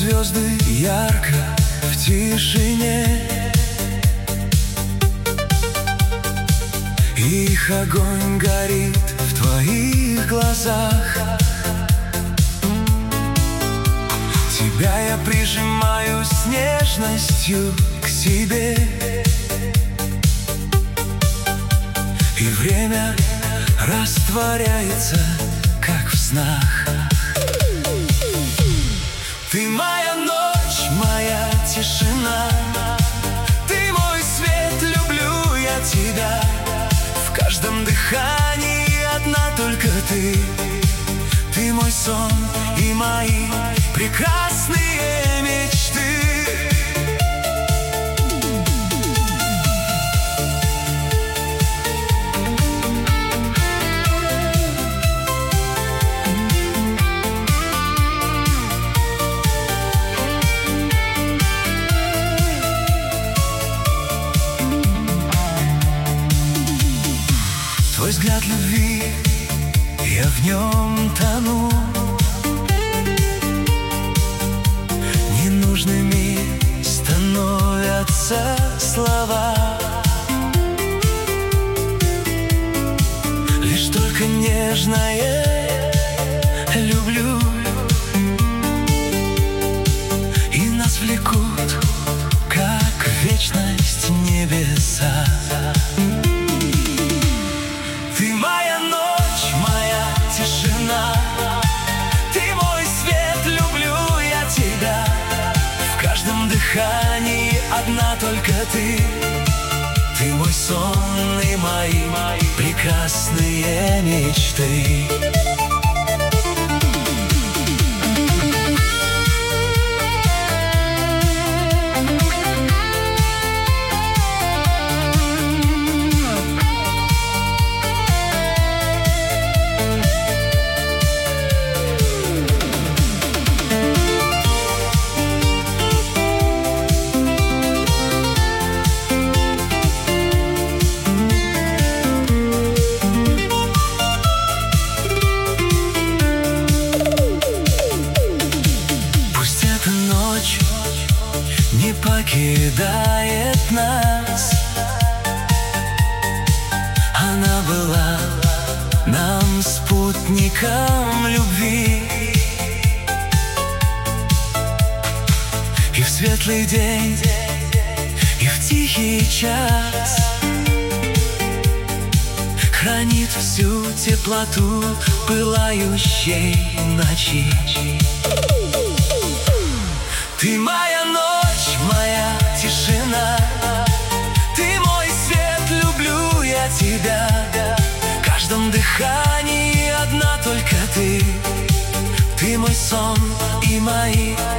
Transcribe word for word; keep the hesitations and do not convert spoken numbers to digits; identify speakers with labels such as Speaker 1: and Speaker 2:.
Speaker 1: звезды ярко в тишине, их огонь горит в твоих глазах. Тебя я прижимаю с нежностью к себе, и время растворяется, как в снах. Ты моя ночь, моя тишина, ты мой свет, люблю я тебя. В каждом дыхании одна только ты. Ты мой сон и мои прекрасные мечты. Твой взгляд любви, я в нем тону. Ненужными становятся слова, лишь только нежное люблю, и нас влекут, как в вечность небеса. Ты моя ночь, моя тишина, ты мой свет, люблю я тебя. В каждом дыхании одна только ты. Ты мой сон и мои, мои прекрасные мечты. Не покидает нас, она была нам спутником любви. И в светлый день, и в тихий час хранит всю теплоту пылающей ночи. Ты моя ночь, моя тишина, ты мой свет, люблю я тебя. В каждом дыхании одна только ты. Ты мой сон и мои